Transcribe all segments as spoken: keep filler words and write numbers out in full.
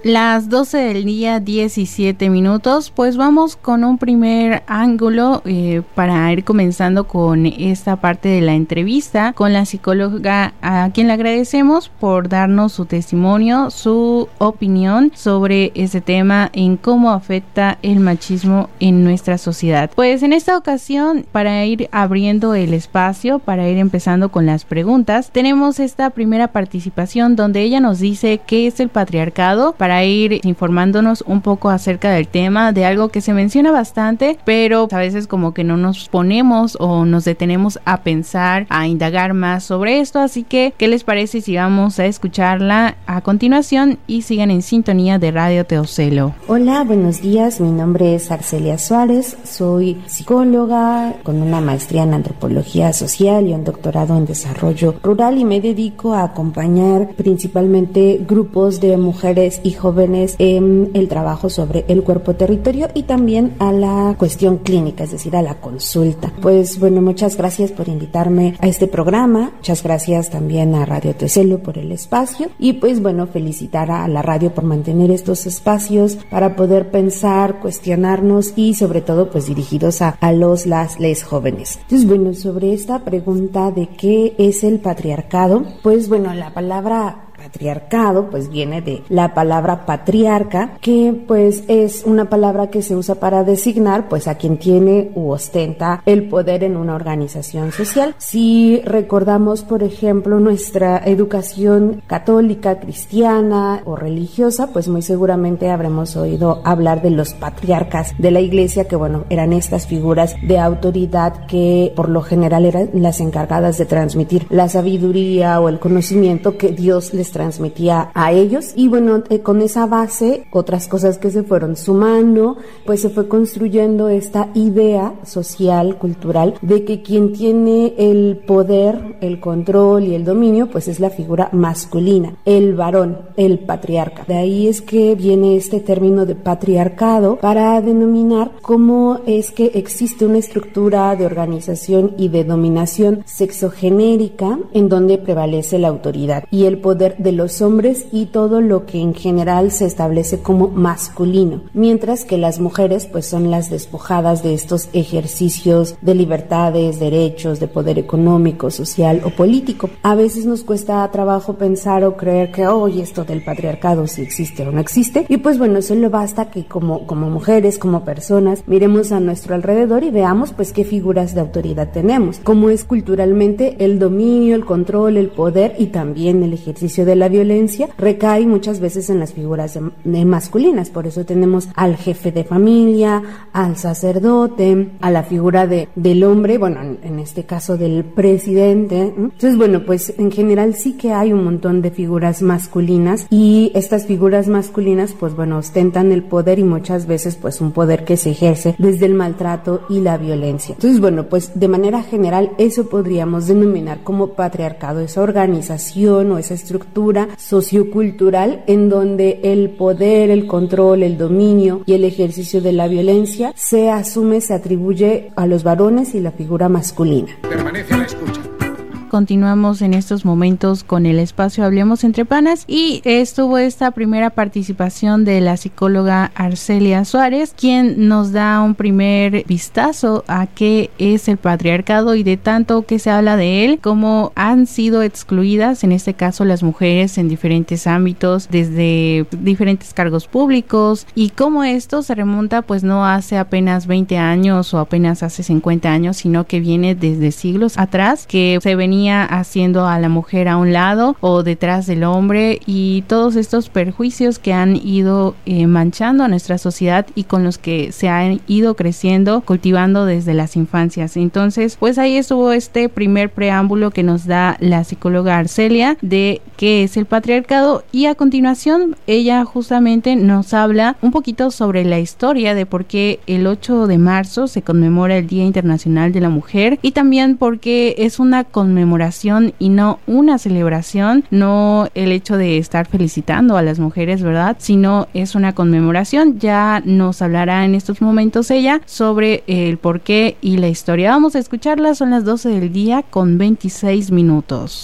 Las doce del día, diecisiete minutos, pues vamos con un primer ángulo eh, para ir comenzando con esta parte de la entrevista con la psicóloga, a quien le agradecemos por darnos su testimonio, su opinión sobre este tema en cómo afecta el machismo en nuestra sociedad. Pues en esta ocasión, para ir abriendo el espacio, para ir empezando con las preguntas, tenemos esta primera participación donde ella nos dice qué es el patriarcado, para ir informándonos un poco acerca del tema, de algo que se menciona bastante, pero a veces como que no nos ponemos o nos detenemos a pensar, a indagar más sobre esto, así que ¿qué les parece si vamos a escucharla a continuación y sigan en sintonía de Radio Teocelo? Hola, buenos días, mi nombre es Arcelia Suárez, soy psicóloga con una maestría en antropología social y un doctorado en desarrollo rural y me dedico a acompañar principalmente grupos de mujeres y jóvenes en el trabajo sobre el cuerpo-territorio y también a la cuestión clínica, es decir, a la consulta. Pues bueno, muchas gracias por invitarme a este programa, muchas gracias también a Radio Teocelo por el espacio y pues bueno, felicitar a la radio por mantener estos espacios para poder pensar, cuestionarnos y sobre todo pues dirigidos a, a los, las, les jóvenes. Entonces bueno, sobre esta pregunta de qué es el patriarcado, pues bueno, la palabra patriarcado pues viene de la palabra patriarca, que pues es una palabra que se usa para designar pues a quien tiene u ostenta el poder en una organización social. Si recordamos por ejemplo nuestra educación católica, cristiana o religiosa, pues muy seguramente habremos oído hablar de los patriarcas de la iglesia, que bueno, eran estas figuras de autoridad que por lo general eran las encargadas de transmitir la sabiduría o el conocimiento que Dios les transmitía a ellos y bueno, eh, con esa base, otras cosas que se fueron sumando, pues se fue construyendo esta idea social, cultural, de que quien tiene el poder, el control y el dominio, pues es la figura masculina, el varón, el patriarca. De ahí es que viene este término de patriarcado para denominar cómo es que existe una estructura de organización y de dominación sexogenérica en donde prevalece la autoridad y el poder de los hombres y todo lo que en general se establece como masculino, mientras que las mujeres pues son las despojadas de estos ejercicios de libertades, derechos, de poder económico, social o político. A veces nos cuesta trabajo pensar o creer que oye, esto del patriarcado si existe o no existe, y pues bueno, solo basta que como, como mujeres, como personas, miremos a nuestro alrededor y veamos pues qué figuras de autoridad tenemos, cómo es culturalmente el dominio, el control, el poder y también el ejercicio de la violencia recae muchas veces en las figuras de, de masculinas. Por eso tenemos al jefe de familia, al sacerdote, a la figura de, del hombre, bueno, en, en este caso del presidente. Entonces, bueno, pues en general sí que hay un montón de figuras masculinas y estas figuras masculinas, pues bueno, ostentan el poder y muchas veces pues un poder que se ejerce desde el maltrato y la violencia. Entonces, bueno, pues de manera general eso podríamos denominar como patriarcado, esa organización o esa estructura sociocultural en donde el poder, el control, el dominio y el ejercicio de la violencia se asume, se atribuye a los varones y la figura masculina. Permanece a la escucha. Continuamos en estos momentos con el espacio Hablemos Entre Panas y estuvo esta primera participación de la psicóloga Arcelia Suárez, quien nos da un primer vistazo a qué es el patriarcado y de tanto que se habla de él, cómo han sido excluidas, en este caso las mujeres en diferentes ámbitos, desde diferentes cargos públicos y cómo esto se remonta pues no hace apenas veinte años o apenas hace cincuenta años, sino que viene desde siglos atrás, que se venía haciendo a la mujer a un lado o detrás del hombre y todos estos perjuicios que han ido eh, manchando a nuestra sociedad y con los que se han ido creciendo, cultivando desde las infancias. Entonces, pues ahí estuvo este primer preámbulo que nos da la psicóloga Arcelia de qué es el patriarcado y a continuación ella justamente nos habla un poquito sobre la historia de por qué el ocho de marzo se conmemora el Día Internacional de la Mujer y también porque es una conmemoración y no una celebración, no el hecho de estar felicitando a las mujeres, ¿verdad? Sino es una conmemoración. Ya nos hablará en estos momentos ella sobre el porqué y la historia. Vamos a escucharla, son las doce del día con veintiséis minutos.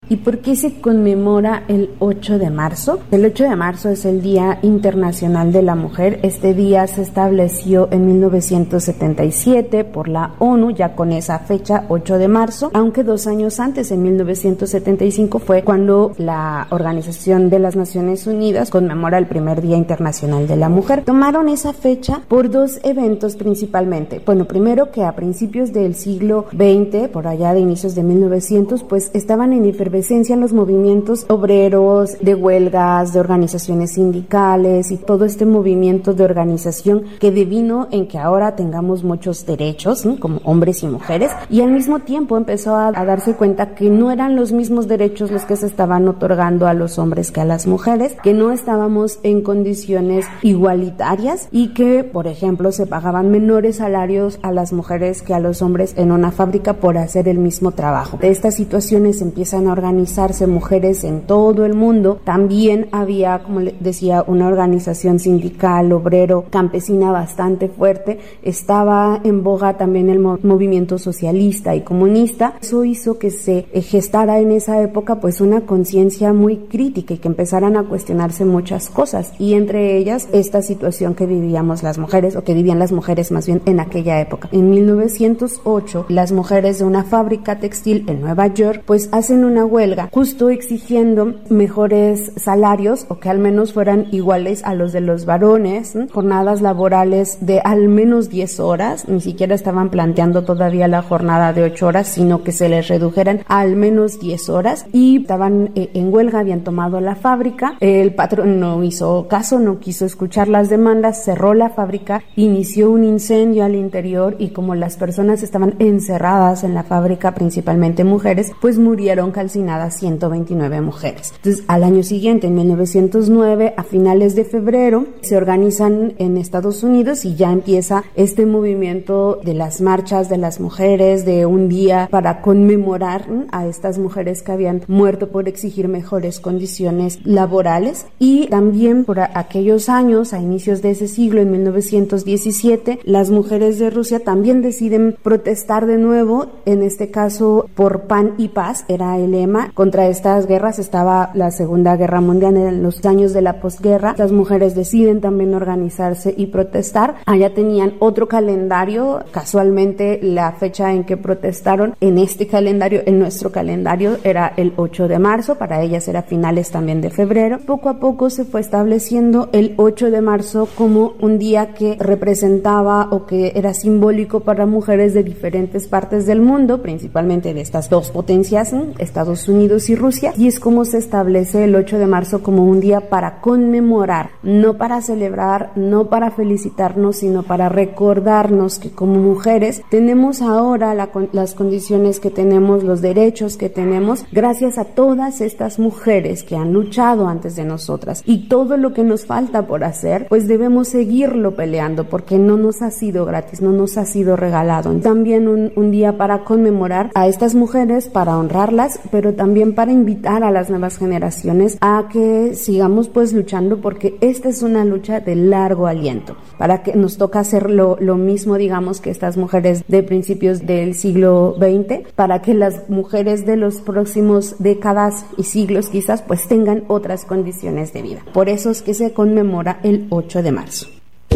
¿Y por qué se conmemora el ocho de marzo? El ocho de marzo es el Día Internacional de la Mujer. Este día se estableció en mil novecientos setenta y siete por la ONU, ya con esa fecha, ocho de marzo, aunque dos años antes, en mil novecientos setenta y cinco, fue cuando la Organización de las Naciones Unidas conmemora el primer Día Internacional de la Mujer. Tomaron esa fecha por dos eventos principalmente. Bueno, primero que a principios del siglo veinte, por allá de inicios de mil novecientos, pues estaban en efervescencia los movimientos obreros, de huelgas, de organizaciones sindicales y todo este movimiento de organización que devino en que ahora tengamos muchos derechos, ¿no?, como hombres y mujeres, y al mismo tiempo empezó a, a darse cuenta que no eran los mismos derechos los que se estaban otorgando a los hombres que a las mujeres, que no estábamos en condiciones igualitarias y que, por ejemplo, se pagaban menores salarios a las mujeres que a los hombres en una fábrica por hacer el mismo trabajo. De estas situaciones empiezan a organizarse mujeres en todo el mundo. También había, como les decía, una organización sindical, obrero, campesina bastante fuerte. Estaba en boga también el mo- movimiento socialista y comunista. Eso hizo que se gestara en esa época pues una conciencia muy crítica y que empezaran a cuestionarse muchas cosas, y entre ellas esta situación que vivíamos las mujeres, o que vivían las mujeres más bien en aquella época. En mil novecientos ocho, las mujeres de una fábrica textil en Nueva York pues hacen una huelga justo exigiendo mejores salarios, o que al menos fueran iguales a los de los varones, ¿no? Jornadas laborales de al menos diez horas, ni siquiera estaban planteando todavía la jornada de ocho horas, sino que se les redujeran a al menos diez horas, y estaban eh, en huelga, habían tomado la fábrica. El patrón no hizo caso, no quiso escuchar las demandas, cerró la fábrica, inició un incendio al interior, y como las personas estaban encerradas en la fábrica, principalmente mujeres, pues murieron calcinadas ciento veintinueve mujeres. Entonces, al año siguiente, en mil novecientos nueve, a finales de febrero, se organizan en Estados Unidos y ya empieza este movimiento de las marchas de las mujeres, de un día para conmemorar ¿no? a estas mujeres que habían muerto por exigir mejores condiciones laborales. Y también por a- aquellos años, a inicios de ese siglo, en mil novecientos diecisiete, las mujeres de Rusia también deciden protestar de nuevo, en este caso por pan y paz, era el lema. Contra estas guerras estaba la Segunda Guerra Mundial, en los años de la posguerra. Las mujeres deciden también organizarse y protestar. Allá tenían otro calendario, casualmente la fecha en que protestaron en este calendario, en nuestro calendario, era el ocho de marzo, para ellas era finales también de febrero. Poco a poco se fue estableciendo el ocho de marzo como un día que representaba o que era simbólico para mujeres de diferentes partes del mundo, principalmente de estas dos potencias, ¿no? Estados Unidos y Rusia, y es como se establece el ocho de marzo como un día para conmemorar, no para celebrar, no para felicitarnos, sino para recordarnos que como mujeres tenemos ahora la, las condiciones que tenemos, los derechos que tenemos, gracias a todas estas mujeres que han luchado antes de nosotras, y todo lo que nos falta por hacer, pues debemos seguirlo peleando, porque no nos ha sido gratis, no nos ha sido regalado. También un, un día para conmemorar a estas mujeres, para honrarlas, pero también para invitar a las nuevas generaciones a que sigamos pues luchando, porque esta es una lucha de largo aliento, para que nos toca hacer lo, lo mismo, digamos, que estas mujeres de principios del siglo veinte, para que las mujeres de los próximos décadas y siglos quizás pues tengan otras condiciones de vida. Por eso es que se conmemora el ocho de marzo.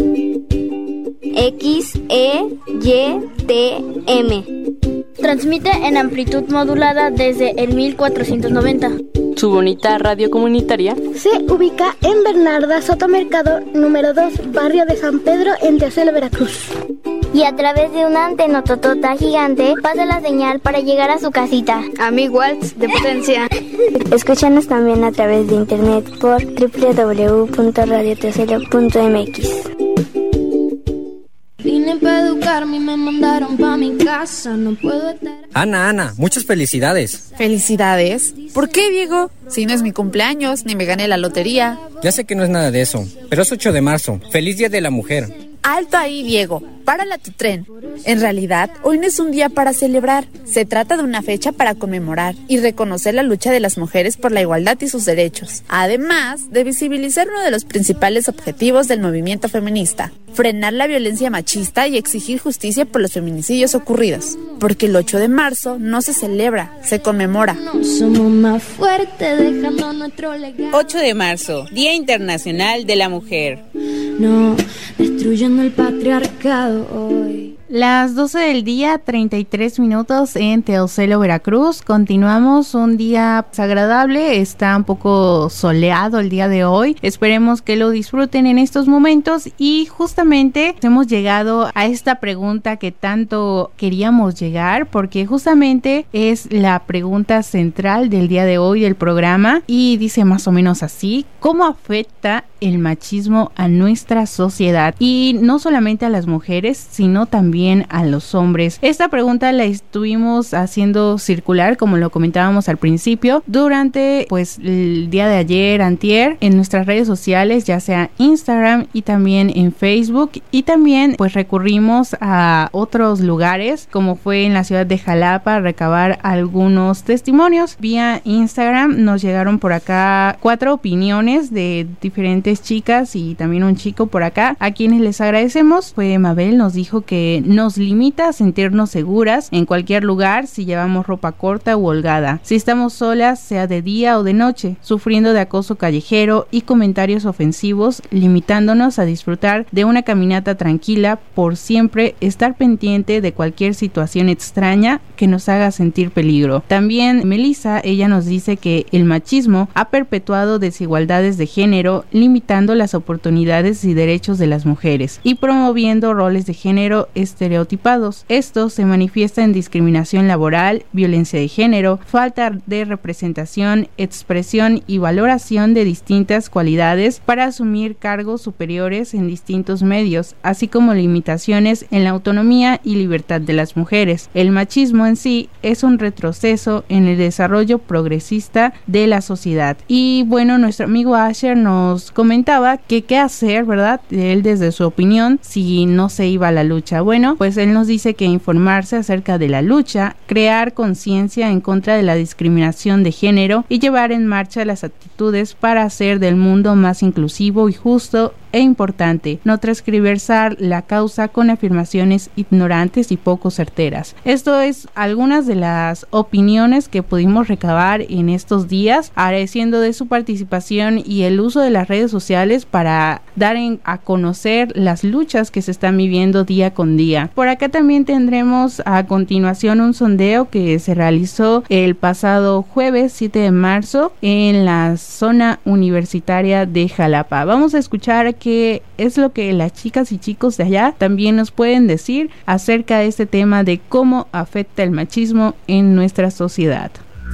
X, E, Y, T, M. Transmite en amplitud modulada desde el mil cuatrocientos noventa. Su bonita radio comunitaria se ubica en Bernarda Soto Mercado, número dos, barrio de San Pedro, en Teocelo, Veracruz. Y a través de una antenototota gigante pasa la señal para llegar a su casita. A mil watts de potencia. Escúchanos también a través de internet por doble u doble u doble u punto radio teocelo punto m x. Vine para educarme y me mandaron pa' mi casa. No puedo estar... Ana, Ana, muchas felicidades. ¿Felicidades? ¿Por qué, Diego? Si no es mi cumpleaños, ni me gané la lotería. Ya sé que no es nada de eso, pero es ocho de marzo. ¡Feliz Día de la Mujer! Alto ahí, Diego. Párala tu tren. En realidad, hoy no es un día para celebrar. Se trata de una fecha para conmemorar y reconocer la lucha de las mujeres por la igualdad y sus derechos. Además de visibilizar uno de los principales objetivos del movimiento feminista: frenar la violencia machista y exigir justicia por los feminicidios ocurridos. Porque el ocho de marzo no se celebra, se conmemora. Somos más fuertes dejando nuestro legado. ocho de marzo, Día Internacional de la Mujer. No, destruyendo el patriarcado hoy. Las doce del día, treinta y tres minutos en Teocelo, Veracruz. Continuamos un día agradable, está un poco soleado el día de hoy. Esperemos que lo disfruten en estos momentos y justamente hemos llegado a esta pregunta que tanto queríamos llegar, porque justamente es la pregunta central del día de hoy del programa y dice más o menos así: ¿cómo afecta el machismo a nuestra sociedad? Y no solamente a las mujeres, sino también a los hombres. Esta pregunta la estuvimos haciendo circular, como lo comentábamos al principio, durante pues el día de ayer, antier, en nuestras redes sociales, ya sea Instagram y también en Facebook, y también pues recurrimos a otros lugares, como fue en la ciudad de Jalapa, a recabar algunos testimonios. Vía Instagram nos llegaron por acá cuatro opiniones de diferentes chicas y también un chico por acá, a quienes les agradecemos. Fue Mabel, nos dijo que nos limita a sentirnos seguras en cualquier lugar si llevamos ropa corta u holgada, si estamos solas, sea de día o de noche, sufriendo de acoso callejero y comentarios ofensivos, limitándonos a disfrutar de una caminata tranquila, por siempre estar pendiente de cualquier situación extraña que nos haga sentir peligro. También Melissa, ella nos dice que el machismo ha perpetuado desigualdades de género, limitando las oportunidades y derechos de las mujeres y promoviendo roles de género estereotipados. Esto se manifiesta en discriminación laboral, violencia de género, falta de representación, expresión y valoración de distintas cualidades para asumir cargos superiores en distintos medios, así como limitaciones en la autonomía y libertad de las mujeres. El machismo en sí es un retroceso en el desarrollo progresista de la sociedad. Y bueno, nuestro amigo Asher nos comentaba que qué hacer, ¿verdad? Él desde su opinión, si no se iba a la lucha. Bueno, pues él nos dice que informarse acerca de la lucha, crear conciencia en contra de la discriminación de género y llevar en marcha las actitudes para hacer del mundo más inclusivo y justo e importante, no transcriversar la causa con afirmaciones ignorantes y poco certeras. Esto es algunas de las opiniones que pudimos recabar en estos días, agradeciendo de su participación y el uso de las redes sociales para dar en, a conocer las luchas que se están viviendo día con día. Por acá también tendremos a continuación un sondeo que se realizó el pasado jueves siete de marzo en la zona universitaria de Jalapa. Vamos a escuchar qué es lo que las chicas y chicos de allá también nos pueden decir acerca de este tema de cómo afecta el machismo en nuestra sociedad.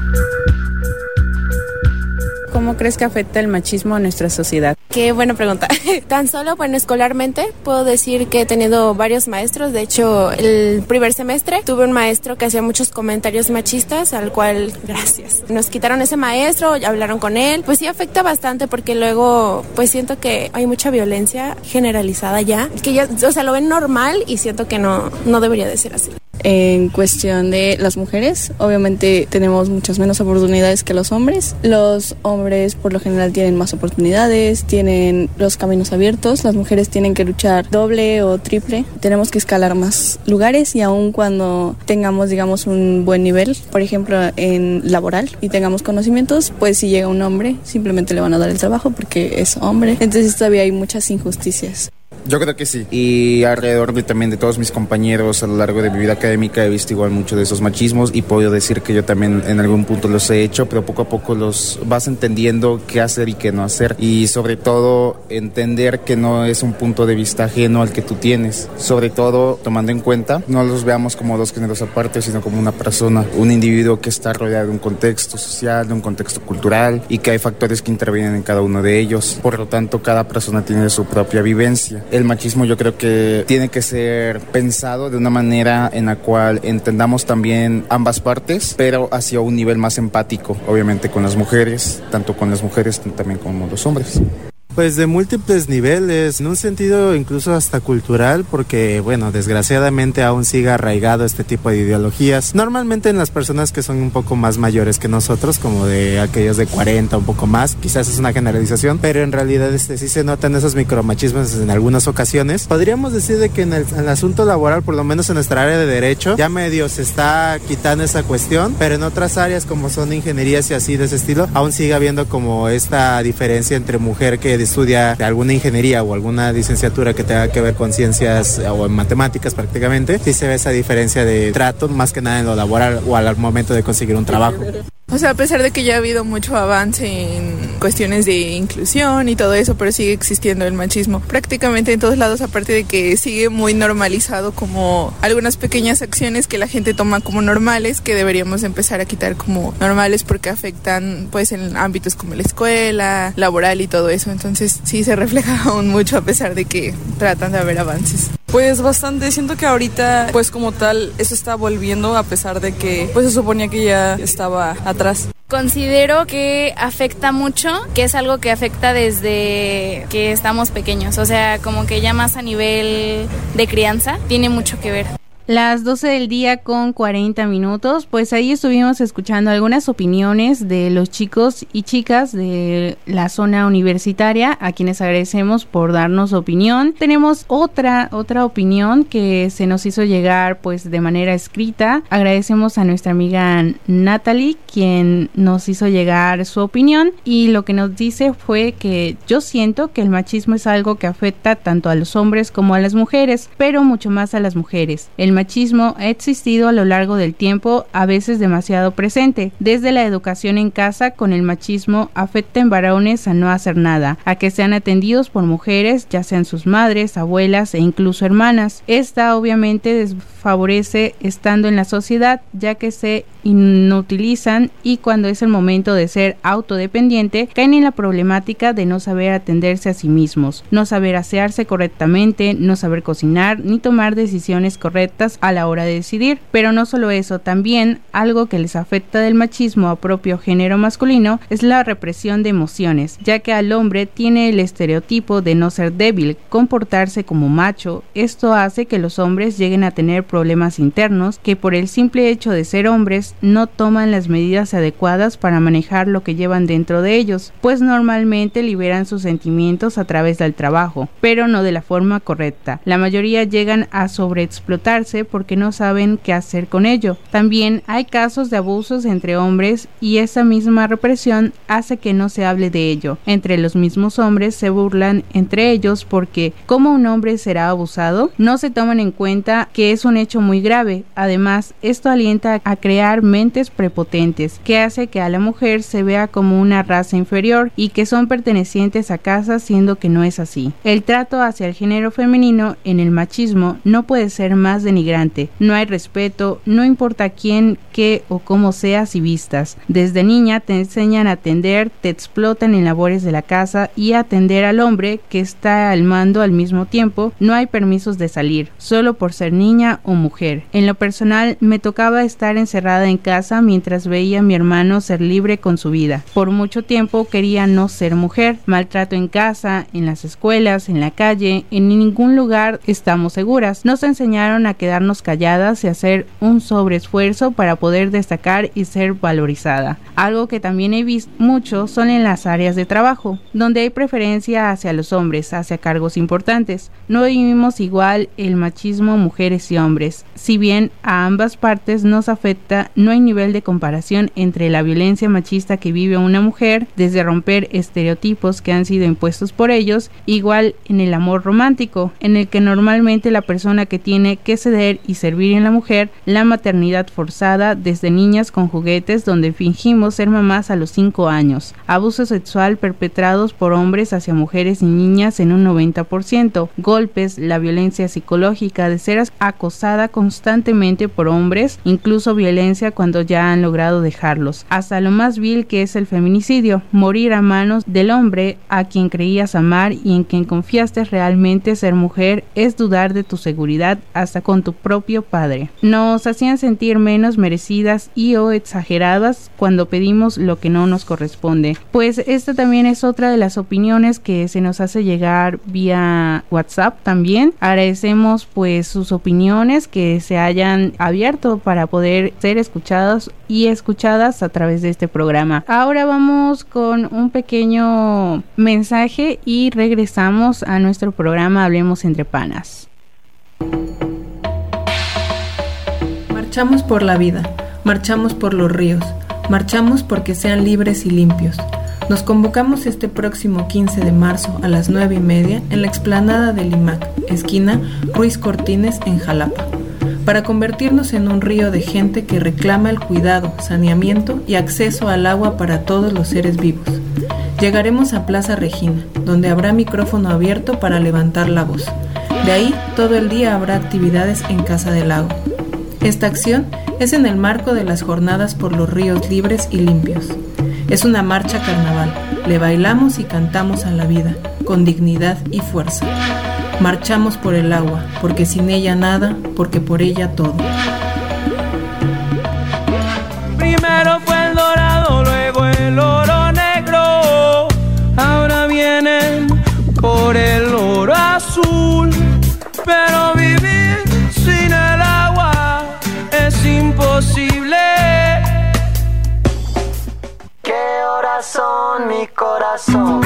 ¿Cómo crees que afecta el machismo a nuestra sociedad? Qué buena pregunta. Tan solo, bueno, escolarmente puedo decir que he tenido varios maestros. De hecho, el primer semestre tuve un maestro que hacía muchos comentarios machistas, al cual, gracias, nos quitaron ese maestro, hablaron con él. Pues sí afecta bastante porque luego, pues siento que hay mucha violencia generalizada ya, que ya, o sea, lo ven normal y siento que no, no debería de ser así. En cuestión de las mujeres, obviamente tenemos muchas menos oportunidades que los hombres. Los hombres por lo general tienen más oportunidades, tienen los caminos abiertos. Las mujeres tienen que luchar doble o triple. Tenemos que escalar más lugares y aun cuando tengamos, digamos, un buen nivel, por ejemplo, en laboral y tengamos conocimientos, pues si llega un hombre, simplemente le van a dar el trabajo porque es hombre. Entonces todavía hay muchas injusticias. Yo creo que sí, y alrededor de también de todos mis compañeros a lo largo de mi vida académica he visto igual mucho de esos machismos y puedo decir que yo también en algún punto los he hecho, pero poco a poco los vas entendiendo qué hacer y qué no hacer, y sobre todo entender que no es un punto de vista ajeno al que tú tienes, sobre todo tomando en cuenta, no los veamos como dos géneros aparte, sino como una persona, un individuo que está rodeado de un contexto social, de un contexto cultural, y que hay factores que intervienen en cada uno de ellos, por lo tanto cada persona tiene su propia vivencia. El machismo yo creo que tiene que ser pensado de una manera en la cual entendamos también ambas partes, pero hacia un nivel más empático, obviamente con las mujeres, tanto con las mujeres tanto también como los hombres. Pues de múltiples niveles, en un sentido incluso hasta cultural, porque bueno, desgraciadamente aún sigue arraigado este tipo de ideologías, normalmente en las personas que son un poco más mayores que nosotros, como de aquellos de cuarenta, un poco más, quizás es una generalización, pero en realidad este sí se notan esos micromachismos en algunas ocasiones. Podríamos decir de que en el, en el asunto laboral, por lo menos en nuestra área de derecho, ya medio se está quitando esa cuestión, pero en otras áreas como son ingenierías y así de ese estilo, aún sigue habiendo como esta diferencia entre mujer que estudia alguna ingeniería o alguna licenciatura que tenga que ver con ciencias o en matemáticas prácticamente, sí se ve esa diferencia de trato, más que nada en lo laboral o al momento de conseguir un trabajo. O sea, a pesar de que ya ha habido mucho avance en cuestiones de inclusión y todo eso, pero sigue existiendo el machismo prácticamente en todos lados, aparte de que sigue muy normalizado como algunas pequeñas acciones que la gente toma como normales, que deberíamos empezar a quitar como normales porque afectan pues en ámbitos como la escuela, laboral y todo eso. Entonces sí se refleja aún mucho a pesar de que tratan de haber avances. Pues bastante, siento que ahorita pues como tal eso está volviendo a pesar de que pues se suponía que ya estaba atrás. Considero que afecta mucho, que es algo que afecta desde que estamos pequeños, o sea, como que ya más a nivel de crianza, tiene mucho que ver. Las doce del día con cuarenta minutos, pues ahí estuvimos escuchando algunas opiniones de los chicos y chicas de la zona universitaria, a quienes agradecemos por darnos opinión. Tenemos otra otra opinión que se nos hizo llegar pues de manera escrita. Agradecemos a nuestra amiga Natalie, quien nos hizo llegar su opinión, y lo que nos dice fue que yo siento que el machismo es algo que afecta tanto a los hombres como a las mujeres, pero mucho más a las mujeres. El machismo ha existido a lo largo del tiempo, a veces demasiado presente. Desde la educación en casa, con el machismo afecta en varones a no hacer nada, a que sean atendidos por mujeres, ya sean sus madres, abuelas e incluso hermanas. Esta obviamente desfavorece estando en la sociedad, ya que se inutilizan, y cuando es el momento de ser autodependiente, caen en la problemática de no saber atenderse a sí mismos, no saber asearse correctamente, no saber cocinar, ni tomar decisiones correctas a la hora de decidir. Pero no solo eso, también algo que les afecta del machismo a propio género masculino es la represión de emociones, ya que al hombre tiene el estereotipo de no ser débil, comportarse como macho. Esto hace que los hombres lleguen a tener problemas internos que por el simple hecho de ser hombres no toman las medidas adecuadas para manejar lo que llevan dentro de ellos, pues normalmente liberan sus sentimientos a través del trabajo, pero no de la forma correcta. La mayoría llegan a sobreexplotarse porque no saben qué hacer con ello. También hay casos de abusos entre hombres, y esa misma represión hace que no se hable de ello. Entre los mismos hombres se burlan entre ellos porque ¿cómo un hombre será abusado? No se toman en cuenta que es un hecho muy grave. Además, esto alienta a crear mentes prepotentes, que hace que a la mujer se vea como una raza inferior y que son pertenecientes a casa, siendo que no es así. El trato hacia el género femenino en el machismo no puede ser más denigrante. No hay respeto, no importa quién, qué o cómo seas y vistas. Desde niña te enseñan a atender, te explotan en labores de la casa y a atender al hombre que está al mando al mismo tiempo. No hay permisos de salir, solo por ser niña o mujer. En lo personal, me tocaba estar encerrada en casa mientras veía a mi hermano ser libre con su vida. Por mucho tiempo quería no ser mujer. Maltrato en casa, en las escuelas, en la calle, en ningún lugar estamos seguras. Nos enseñaron a quedarnos calladas y hacer un sobreesfuerzo para poder destacar y ser valorizada. Algo que también he visto mucho son en las áreas de trabajo, donde hay preferencia hacia los hombres, hacia cargos importantes. No vivimos igual el machismo mujeres y hombres. Si bien a ambas partes nos afecta, no hay nivel de comparación entre la violencia machista que vive una mujer, desde romper estereotipos que han sido impuestos por ellos, igual en el amor romántico, en el que normalmente la persona que tiene que ceder y servir en la mujer, la maternidad forzada desde niñas con juguetes donde fingimos ser mamás a los cinco años, abuso sexual perpetrados por hombres hacia mujeres y niñas en un noventa por ciento, golpes, la violencia psicológica de ser acosada constantemente por hombres, incluso violencia cuando ya han logrado dejarlos, hasta lo más vil que es el feminicidio, morir a manos del hombre a quien creías amar y en quien confiaste realmente ser mujer, es dudar de tu seguridad hasta con tu propio padre. Nos hacían sentir menos merecidas y o exageradas cuando pedimos lo que no nos corresponde. Pues esta también es otra de las opiniones que se nos hace llegar vía WhatsApp también. Agradecemos pues sus opiniones que se hayan abierto para poder ser escuchados y escuchadas a través de este programa. Ahora vamos con un pequeño mensaje y regresamos a nuestro programa Hablemos entre Panas. Marchamos por la vida, marchamos por los ríos, marchamos porque sean libres y limpios. Nos convocamos este próximo quince de marzo a las nueve y media en la explanada del I M A C, esquina Ruiz Cortines en Jalapa, para convertirnos en un río de gente que reclama el cuidado, saneamiento y acceso al agua para todos los seres vivos. Llegaremos a Plaza Regina, donde habrá micrófono abierto para levantar la voz. De ahí, todo el día habrá actividades en Casa del Lago. Esta acción es en el marco de las jornadas por los ríos libres y limpios. Es una marcha carnaval, le bailamos y cantamos a la vida, con dignidad y fuerza. Marchamos por el agua, porque sin ella nada, porque por ella todo. Primero fue el dorado, luego el oro negro, ahora vienen por el oro azul, pero vivir sin el agua es imposible. ¿Qué horas son, mi corazón?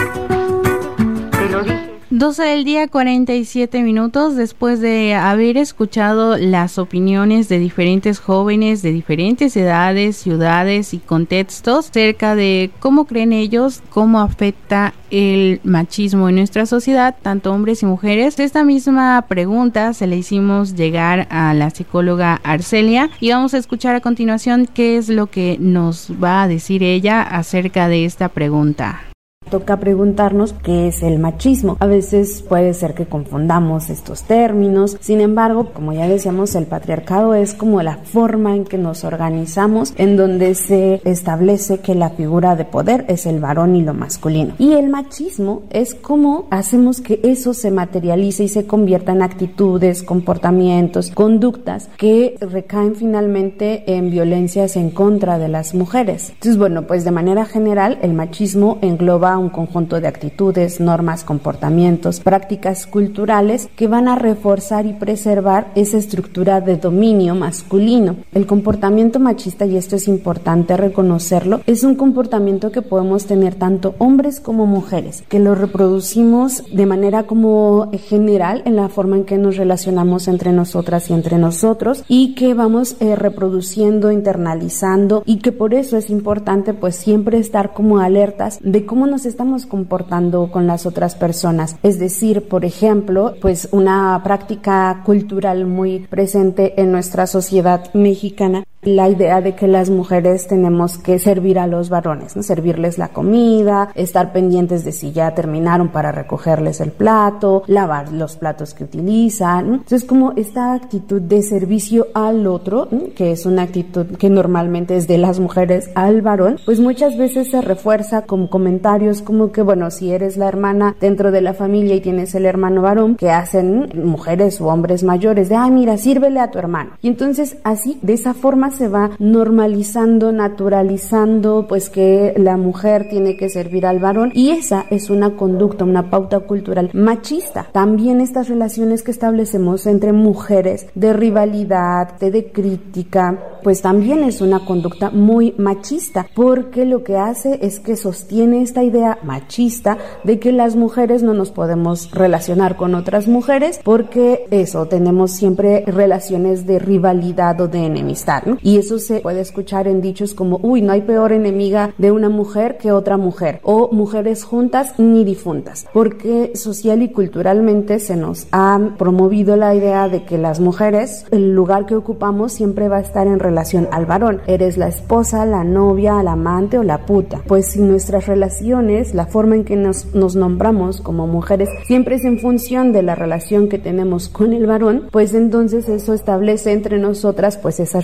Te lo dije. doce del día, cuarenta y siete minutos, después de haber escuchado las opiniones de diferentes jóvenes de diferentes edades, ciudades y contextos acerca de cómo creen ellos, cómo afecta el machismo en nuestra sociedad, tanto hombres y mujeres. Esta misma pregunta se le hicimos llegar a la psicóloga Arcelia y vamos a escuchar a continuación qué es lo que nos va a decir ella acerca de esta pregunta. Toca preguntarnos qué es el machismo. A veces puede ser que confundamos estos términos. Sin embargo, como ya decíamos, el patriarcado es como la forma en que nos organizamos, en donde se establece que la figura de poder es el varón y lo masculino. Y el machismo es cómo hacemos que eso se materialice y se convierta en actitudes, comportamientos, conductas que recaen finalmente en violencias en contra de las mujeres. Entonces, bueno, pues de manera general, el machismo engloba un conjunto de actitudes, normas, comportamientos, prácticas culturales que van a reforzar y preservar esa estructura de dominio masculino. El comportamiento machista, y esto es importante reconocerlo, es un comportamiento que podemos tener tanto hombres como mujeres, que lo reproducimos de manera como general en la forma en que nos relacionamos entre nosotras y entre nosotros, y que vamos eh, reproduciendo, internalizando, y que por eso es importante pues siempre estar como alertas de cómo nos estamos comportando con las otras personas. Es decir, por ejemplo, pues una práctica cultural muy presente en nuestra sociedad mexicana, la idea de que las mujeres tenemos que servir a los varones, ¿no? Servirles la comida, estar pendientes de si ya terminaron para recogerles el plato, lavar los platos que utilizan, ¿no? Entonces, como esta actitud de servicio al otro, ¿no? Que es una actitud que normalmente es de las mujeres al varón, pues muchas veces se refuerza con comentarios como que, bueno, si eres la hermana dentro de la familia y tienes el hermano varón, que hacen mujeres o hombres mayores de, ay, mira, sírvele a tu hermano. Y entonces, así, de esa forma se va normalizando, naturalizando, pues que la mujer tiene que servir al varón, y esa es una conducta, una pauta cultural machista. También estas relaciones que establecemos entre mujeres de rivalidad, de, de crítica, pues también es una conducta muy machista, porque lo que hace es que sostiene esta idea machista de que las mujeres no nos podemos relacionar con otras mujeres porque eso, tenemos siempre relaciones de rivalidad o de enemistad, ¿no? Y eso se puede escuchar en dichos como, uy, no hay peor enemiga de una mujer que otra mujer, o mujeres juntas ni difuntas, porque social y culturalmente se nos ha promovido la idea de que las mujeres, el lugar que ocupamos siempre va a estar en relación al varón. Eres la esposa, la novia, la amante o la puta. Pues si nuestras relaciones, la forma en que nos, nos nombramos como mujeres, siempre es en función de la relación que tenemos con el varón, pues entonces eso establece entre nosotras pues esas relaciones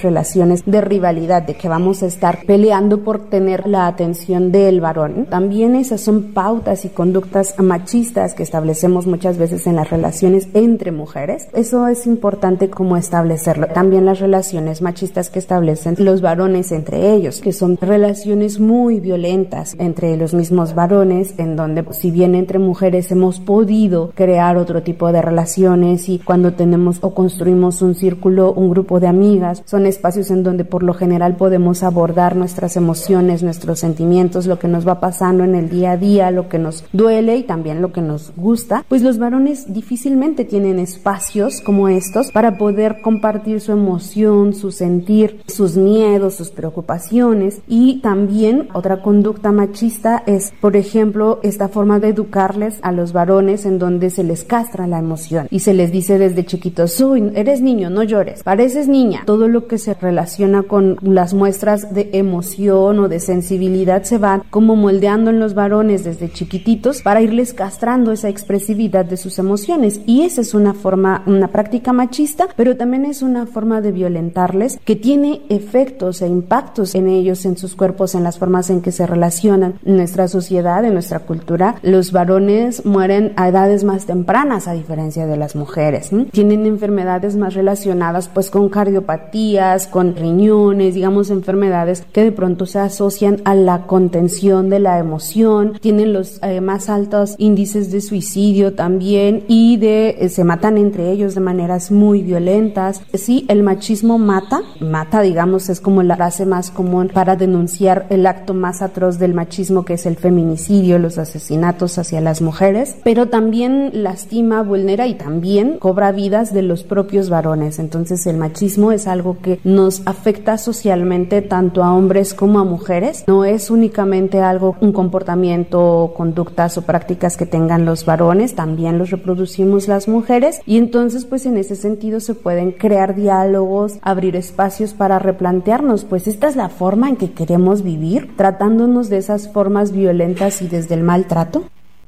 relaciones de rivalidad, de que vamos a estar peleando por tener la atención del varón. También esas son pautas y conductas machistas que establecemos muchas veces en las relaciones entre mujeres. Eso es importante como establecerlo. También las relaciones machistas que establecen los varones entre ellos, que son relaciones muy violentas entre los mismos varones, en donde si bien entre mujeres hemos podido crear otro tipo de relaciones, y cuando tenemos o construimos un círculo, un grupo de amigas, son espacios en donde por lo general podemos abordar nuestras emociones, nuestros sentimientos, lo que nos va pasando en el día a día, lo que nos duele y también lo que nos gusta. Pues los varones difícilmente tienen espacios como estos para poder compartir su emoción, su sentir, sus miedos, sus preocupaciones. Y también otra conducta machista es, por ejemplo, esta forma de educarles a los varones en donde se les castra la emoción y se les dice desde chiquitos: uy, eres niño, no llores, pareces niña. Todo lo que se relaciona con las muestras de emoción o de sensibilidad se van como moldeando en los varones desde chiquititos para irles castrando esa expresividad de sus emociones, y esa es una forma, una práctica machista, pero también es una forma de violentarles que tiene efectos e impactos en ellos, en sus cuerpos, en las formas en que se relacionan. En nuestra sociedad, en nuestra cultura, los varones mueren a edades más tempranas a diferencia de las mujeres. ¿sí? Tienen enfermedades más relacionadas pues con cardiopatías, con riñones, digamos enfermedades que de pronto se asocian a la contención de la emoción. Tienen los eh, más altos índices de suicidio también, y de eh, se matan entre ellos de maneras muy violentas. Sí, el machismo mata, mata digamos es como la frase más común para denunciar el acto más atroz del machismo, que es el feminicidio, los asesinatos hacia las mujeres, pero también lastima, vulnera y también cobra vidas de los propios varones. Entonces el machismo es algo que nos afecta socialmente tanto a hombres como a mujeres. No es únicamente algo, un comportamiento, conductas o prácticas que tengan los varones, también los reproducimos las mujeres, y entonces pues en ese sentido se pueden crear diálogos, abrir espacios para replantearnos, pues esta es la forma en que queremos vivir, tratándonos de esas formas violentas y desde el maltrato.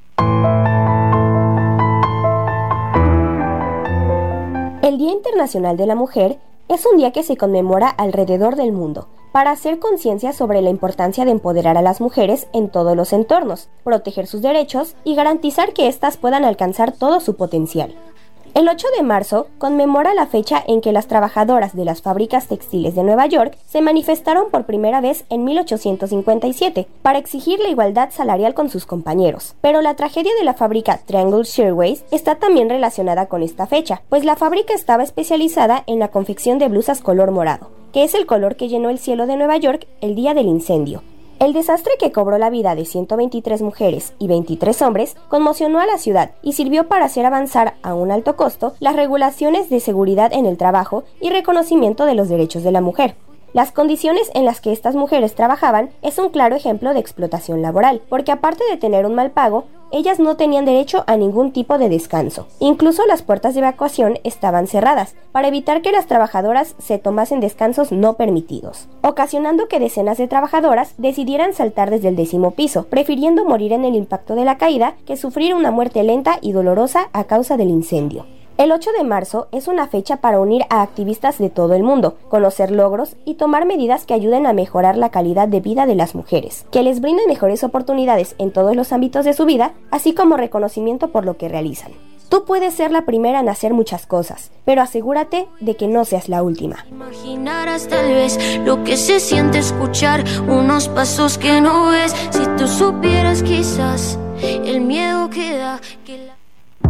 El Día Internacional de la Mujer es un día que se conmemora alrededor del mundo para hacer conciencia sobre la importancia de empoderar a las mujeres en todos los entornos, proteger sus derechos y garantizar que éstas puedan alcanzar todo su potencial. El ocho de marzo conmemora la fecha en que las trabajadoras de las fábricas textiles de Nueva York se manifestaron por primera vez en mil ochocientos cincuenta y siete para exigir la igualdad salarial con sus compañeros. Pero la tragedia de la fábrica Triangle Shirtwaist está también relacionada con esta fecha, pues la fábrica estaba especializada en la confección de blusas color morado, que es el color que llenó el cielo de Nueva York el día del incendio. El desastre, que cobró la vida de ciento veintitrés mujeres y veintitrés hombres, conmocionó a la ciudad y sirvió para hacer avanzar a un alto costo las regulaciones de seguridad en el trabajo y reconocimiento de los derechos de la mujer. Las condiciones en las que estas mujeres trabajaban es un claro ejemplo de explotación laboral, porque aparte de tener un mal pago, ellas no tenían derecho a ningún tipo de descanso. Incluso las puertas de evacuación estaban cerradas, para evitar que las trabajadoras se tomasen descansos no permitidos, ocasionando que decenas de trabajadoras decidieran saltar desde el décimo piso, prefiriendo morir en el impacto de la caída que sufrir una muerte lenta y dolorosa a causa del incendio. El ocho de marzo es una fecha para unir a activistas de todo el mundo, conocer logros y tomar medidas que ayuden a mejorar la calidad de vida de las mujeres, que les brinden mejores oportunidades en todos los ámbitos de su vida, así como reconocimiento por lo que realizan. Tú puedes ser la primera en hacer muchas cosas, pero asegúrate de que no seas la última. Imaginarás tal vez lo que se siente escuchar unos pasos que no ves. Si tú supieras quizás el miedo que da que la...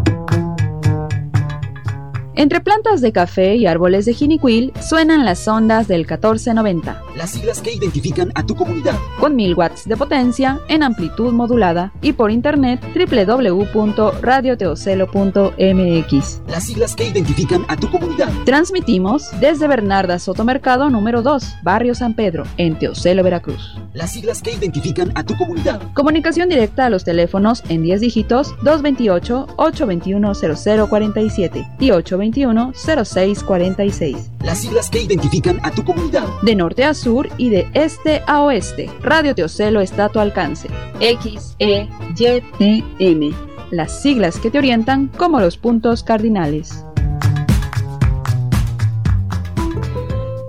Entre plantas de café y árboles de jinicuil suenan las ondas del catorce noventa. Las siglas que identifican a tu comunidad. Con mil watts de potencia en amplitud modulada y por internet doble u doble u doble u punto radio teocelo punto m x. Las siglas que identifican a tu comunidad. Transmitimos desde Bernarda Sotomercado número dos, Barrio San Pedro, en Teocelo, Veracruz. Las siglas que identifican a tu comunidad. Comunicación directa a los teléfonos en diez dígitos dos veintiocho, ocho veintiuno, cero cero cuarenta y siete y ocho veintiuno, cero seis cuarenta y seis. Las siglas que identifican a tu comunidad. De norte a sur y de este a oeste, Radio Teocelo está a tu alcance. X E Y T M. Las siglas que te orientan como los puntos cardinales.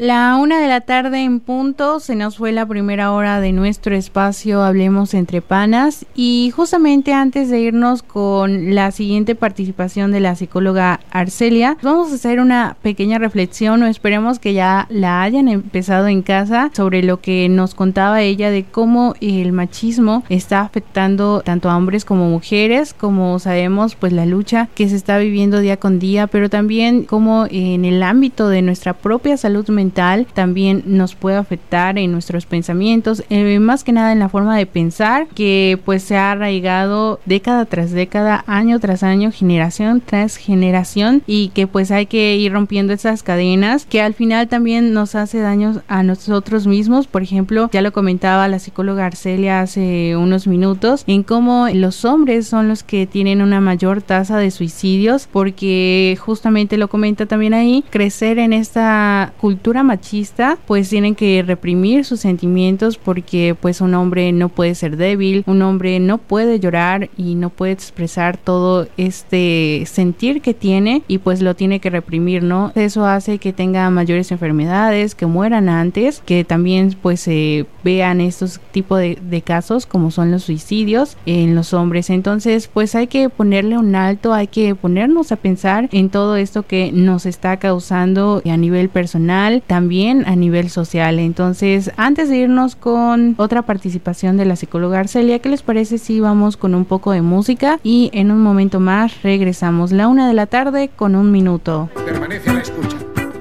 La una de la tarde en punto, se nos fue la primera hora de nuestro espacio Hablemos Entre Panas, y justamente antes de irnos con la siguiente participación de la psicóloga Arcelia, vamos a hacer una pequeña reflexión, o esperemos que ya la hayan empezado en casa, sobre lo que nos contaba ella de cómo el machismo está afectando tanto a hombres como mujeres, como sabemos pues la lucha que se está viviendo día con día, pero también como en el ámbito de nuestra propia salud mental también nos puede afectar en nuestros pensamientos, eh, más que nada en la forma de pensar, que pues se ha arraigado década tras década, año tras año, generación tras generación, y que pues hay que ir rompiendo esas cadenas que al final también nos hace daños a nosotros mismos. Por ejemplo, ya lo comentaba la psicóloga Arcelia hace unos minutos, en cómo los hombres son los que tienen una mayor tasa de suicidios, porque justamente lo comenta también ahí, crecer en esta cultura machista, pues tienen que reprimir sus sentimientos, porque pues un hombre no puede ser débil, un hombre no puede llorar y no puede expresar todo este sentir que tiene, y pues lo tiene que reprimir, ¿no? Eso hace que tenga mayores enfermedades, que mueran antes, que también pues se eh, vean estos tipos de, de casos como son los suicidios en los hombres. Entonces pues hay que ponerle un alto, hay que ponernos a pensar en todo esto que nos está causando a nivel personal, también a nivel social. Entonces, antes de irnos con otra participación de la psicóloga Arcelia, ¿qué les parece si vamos con un poco de música? Y en un momento más regresamos. La una de la tarde con un minuto. Permanece a la escucha.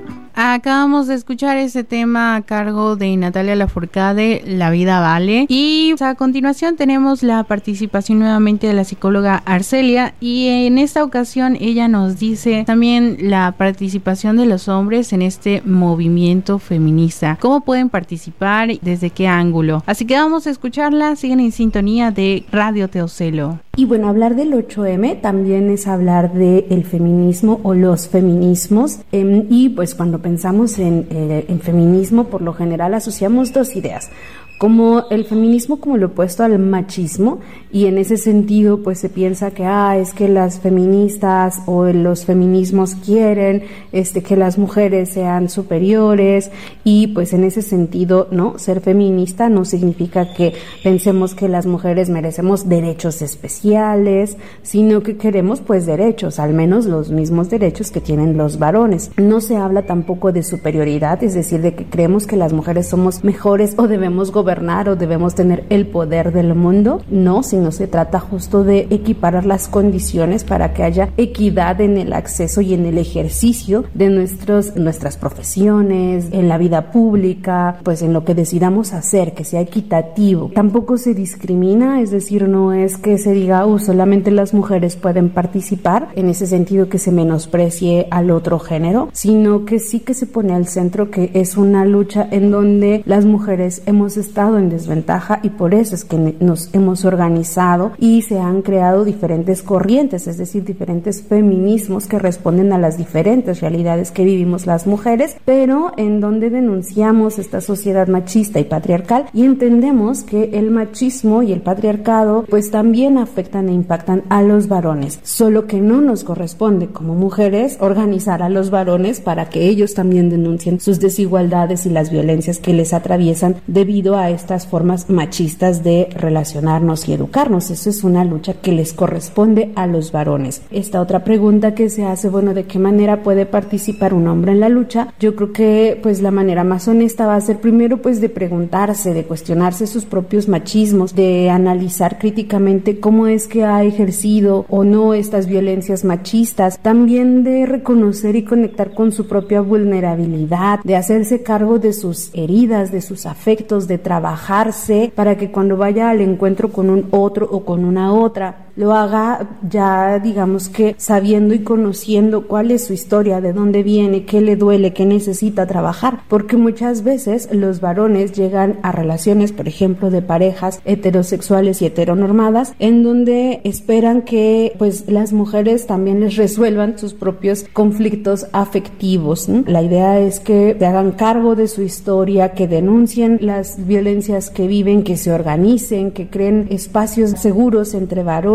Acabamos de escuchar ese tema a cargo de Natalia Lafourcade, La vida vale, y a continuación tenemos la participación nuevamente de la psicóloga Arcelia, y en esta ocasión ella nos dice también la participación de los hombres en este movimiento feminista, cómo pueden participar, desde qué ángulo. Así que vamos a escucharla, siguen en sintonía de Radio Teocelo. Y bueno, hablar del ocho eme también es hablar del feminismo o los feminismos, eh, y pues cuando pensamos en, eh, en feminismo, por lo general asociamos dos ideas, como el feminismo como lo opuesto al machismo, y en ese sentido pues se piensa que ah, es que las feministas o los feminismos quieren este que las mujeres sean superiores, y pues en ese sentido no, ser feminista no significa que pensemos que las mujeres merecemos derechos especiales, sino que queremos pues derechos, al menos los mismos derechos que tienen los varones. No se habla tampoco de superioridad, es decir, de que creemos que las mujeres somos mejores o debemos gobernar o debemos tener el poder del mundo, no, sino se trata justo de equiparar las condiciones para que haya equidad en el acceso y en el ejercicio de nuestros, nuestras profesiones, en la vida pública, pues en lo que decidamos hacer, que sea equitativo. Tampoco se discrimina, es decir, no es que se diga, uh, solamente las mujeres pueden participar, en ese sentido que se menosprecie al otro género, sino que sí que se pone al centro que es una lucha en donde las mujeres hemos estado en desventaja, y por eso es que nos hemos organizado y se han creado diferentes corrientes, es decir, diferentes feminismos que responden a las diferentes realidades que vivimos las mujeres, pero en donde denunciamos esta sociedad machista y patriarcal, y entendemos que el machismo y el patriarcado pues también afectan e impactan a los varones, solo que no nos corresponde como mujeres organizar a los varones para que ellos también denuncien sus desigualdades y las violencias que les atraviesan debido a estas formas machistas de relacionarnos y educarnos. Eso es una lucha que les corresponde a los varones. Esta otra pregunta que se hace, bueno, ¿de qué manera puede participar un hombre en la lucha? Yo creo que pues la manera más honesta va a ser primero pues de preguntarse, de cuestionarse sus propios machismos, de analizar críticamente cómo es que ha ejercido o no estas violencias machistas, también de reconocer y conectar con su propia vulnerabilidad, de hacerse cargo de sus heridas, de sus afectos, de trabajarse para que cuando vaya al encuentro con un otro o con una otra, lo haga ya digamos que sabiendo y conociendo cuál es su historia, de dónde viene, qué le duele, qué necesita trabajar, porque muchas veces los varones llegan a relaciones, por ejemplo, de parejas heterosexuales y heteronormadas, en donde esperan que pues las mujeres también les resuelvan sus propios conflictos afectivos, ¿no? La idea es que se hagan cargo de su historia, que denuncien las violencias que viven, que se organicen, que creen espacios seguros entre varones,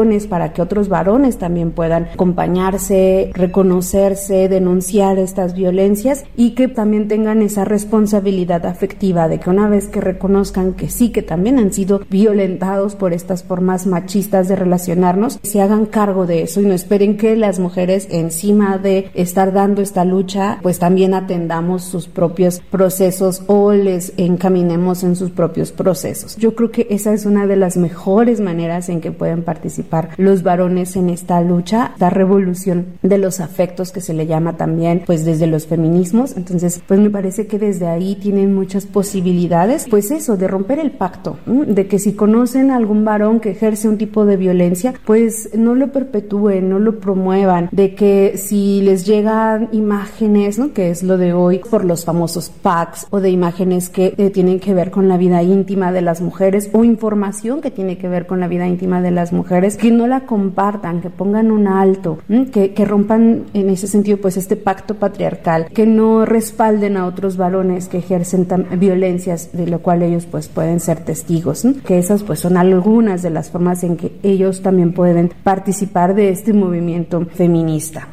varones para que otros varones también puedan acompañarse, reconocerse, denunciar estas violencias y que también tengan esa responsabilidad afectiva de que una vez que reconozcan que sí, que también han sido violentados por estas formas machistas de relacionarnos, se hagan cargo de eso y no esperen que las mujeres, encima de estar dando esta lucha, pues también atendamos sus propios procesos o les encaminemos en sus propios procesos. Yo creo que esa es una de las mejores maneras en que pueden participar los varones en esta lucha, la revolución de los afectos que se le llama también, pues desde los feminismos. Entonces, pues me parece que desde ahí tienen muchas posibilidades, pues eso, de romper el pacto, ¿m? de que si conocen a algún varón que ejerce un tipo de violencia, pues no lo perpetúen, no lo promuevan, de que si les llegan imágenes, ¿no? que es lo de hoy, por los famosos packs, o de imágenes que eh, tienen que ver con la vida íntima de las mujeres, o información que tiene que ver con la vida íntima de las mujeres, que no la compartan, que pongan un alto, que, que rompan en ese sentido pues este pacto patriarcal, que no respalden a otros varones que ejercen violencias de lo cual ellos pues pueden ser testigos, ¿no? que esas pues son algunas de las formas en que ellos también pueden participar de este movimiento feminista.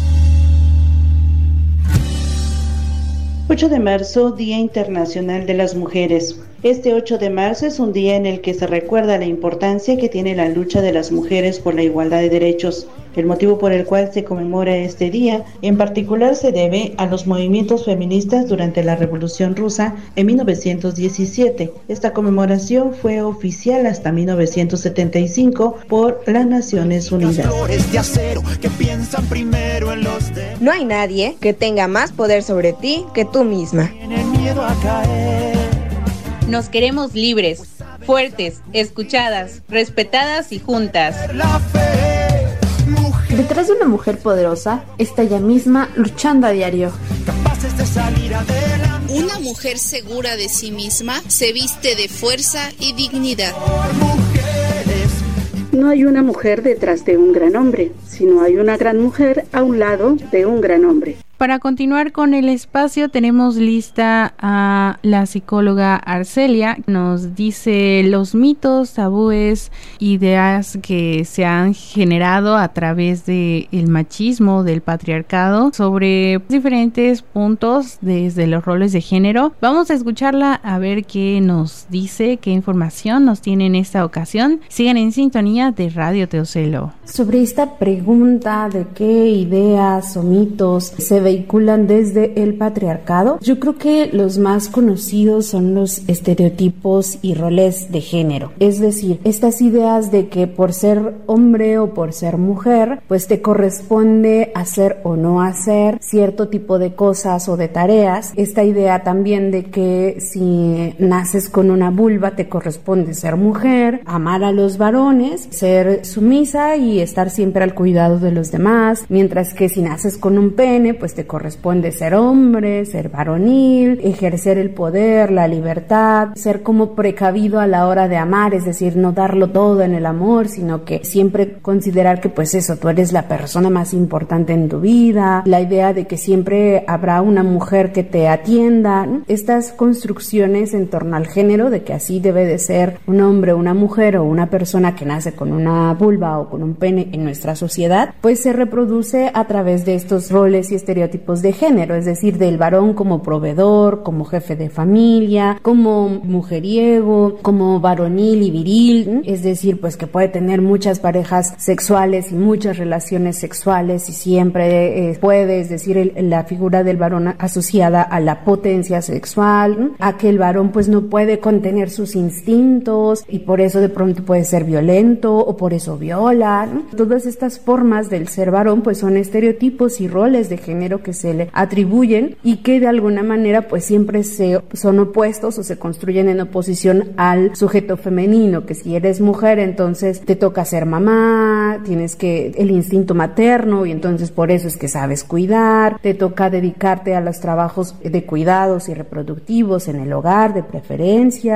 ocho de marzo, Día Internacional de las Mujeres. Este ocho de marzo es un día en el que se recuerda la importancia que tiene la lucha de las mujeres por la igualdad de derechos. El motivo por el cual se conmemora este día, en particular, se debe a los movimientos feministas durante la Revolución Rusa en mil novecientos diecisiete. Esta conmemoración fue oficial hasta mil novecientos setenta y cinco por las Naciones Unidas. No hay nadie que tenga más poder sobre ti que tú misma. Nos queremos libres, fuertes, escuchadas, respetadas y juntas. Detrás de una mujer poderosa está ella misma luchando a diario. Una mujer segura de sí misma se viste de fuerza y dignidad. No hay una mujer detrás de un gran hombre, sino hay una gran mujer a un lado de un gran hombre. Para continuar con el espacio tenemos lista a la psicóloga Arcelia. Nos dice los mitos, tabúes, ideas que se han generado a través del machismo, del patriarcado, sobre diferentes puntos desde los roles de género. Vamos a escucharla a ver qué nos dice, qué información nos tiene en esta ocasión. Sigan en sintonía de Radio Teocelo. Sobre esta pregunta de qué ideas o mitos se vehiculan desde el patriarcado, yo creo que los más conocidos son los estereotipos y roles de género. Es decir, estas ideas de que por ser hombre o por ser mujer, pues te corresponde hacer o no hacer cierto tipo de cosas o de tareas. Esta idea también de que si naces con una vulva te corresponde ser mujer, amar a los varones, ser sumisa y estar siempre al cuidado de los demás, mientras que si naces con un pene, pues te corresponde ser hombre, ser varonil, ejercer el poder, la libertad, ser como precavido a la hora de amar, es decir, no darlo todo en el amor, sino que siempre considerar que pues eso, tú eres la persona más importante en tu vida, la idea de que siempre habrá una mujer que te atienda, ¿no? Estas construcciones en torno al género, de que así debe de ser un hombre, una mujer o una persona que nace con una vulva o con un pene en nuestra sociedad, pues se reproduce a través de estos roles y estereotipos de género, es decir, del varón como proveedor, como jefe de familia, como mujeriego, como varonil y viril, es decir, pues que puede tener muchas parejas sexuales y muchas relaciones sexuales y siempre eh, puede, es decir, el, la figura del varón asociada a la potencia sexual, a que el varón pues no puede contener sus instintos y por eso de pronto puede ser violento o por eso viola, ¿no? Todas estas formas del ser varón pues son estereotipos y roles de género que se le atribuyen y que de alguna manera pues siempre se son opuestos o se construyen en oposición al sujeto femenino, que si eres mujer entonces te toca ser mamá, tienes que el instinto materno y entonces por eso es que sabes cuidar, te toca dedicarte a los trabajos de cuidados y reproductivos en el hogar de preferencia,